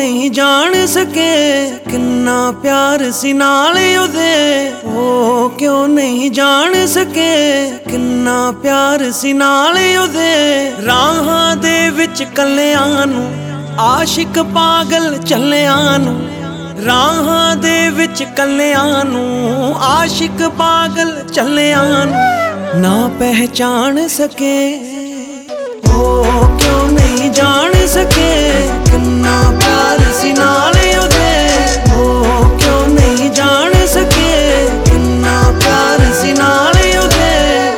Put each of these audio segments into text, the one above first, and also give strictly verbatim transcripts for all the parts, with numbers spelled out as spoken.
नहीं जान सके किन्ना प्यार सी नाल उदे। ओ क्यों नहीं जान सके किन्ना प्यार सी नाल उदे। राहां दे विच कल्लियां नूं आशिक पागल चलियां नूं। राहां दे विच कल्लियां नूं आशिक पागल चलियां नूं ना पहचान सके। ओ क्यों नहीं जान सके किन्ना प्यार सी नाल उदे। ओ क्यों नहीं जान सके किन्ना प्यार सी नाल उदे।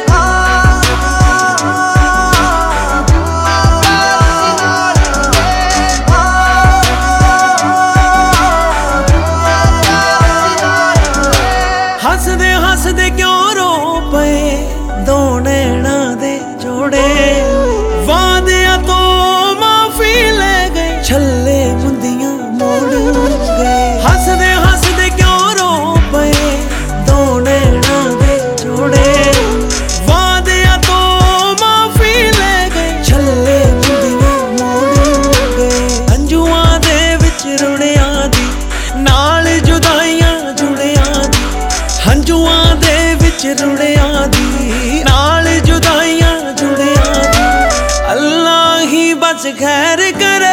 हसदे हसदे क्यों रो पे दो नैना दे जोड़े। वादिया तो माफी ले गए छल्ले मुंदियां मोड़ गए। हसदे हसदे क्यों रो पे दो नैना दे जोड़े। वादिया तो माफी ले गए छल्ले मुंदियां मोड़ गए। अंजुआं दे विच रुड़िया दी नाल जुदाइयां जुड़िया दी। हंजुआं दे विच रुड़िया दी नाल जुदाइयां जुड़िया दी। अल्लाह ही बस खैर करे।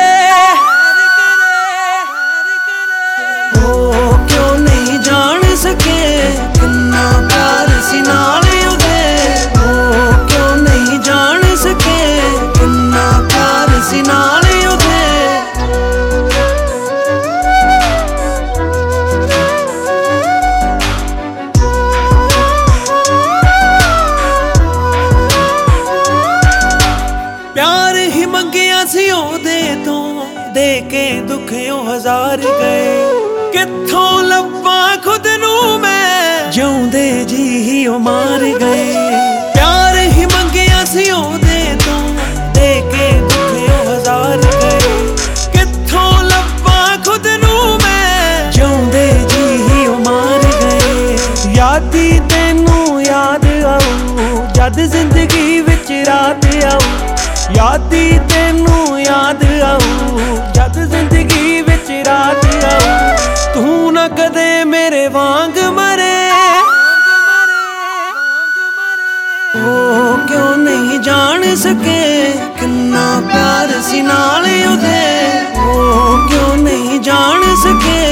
ओ क्यों नहीं जान सके किन्ना प्यार सी नाल उदे। ओ क्यों नहीं जान सके किन्ना प्यार सी नाल उदे। प्यार ही मंगिया सी ओदे तो दे के दुख ओ हजार गए। कित्थों लब्बा खुद नू मैं जिउंदे जी ही ओ मार गए। प्यार ही मंगिया सी ओदे तो दे के दुख ओ हजार गए। कित्थों लब्बा खुद नू मैं जिउंदे जी ही ओ मार गए। यादी तेनू याद आऊ जद जिंदगी विच रात आऊ। यादी तेनू याद आऊ जद जिंदगी विच रात आऊ। तू न कदे मेरे वांग मरे। ओ क्यों नहीं जान सके किन्ना प्यार सी नाल उदे। ओ क्यों नहीं जान सके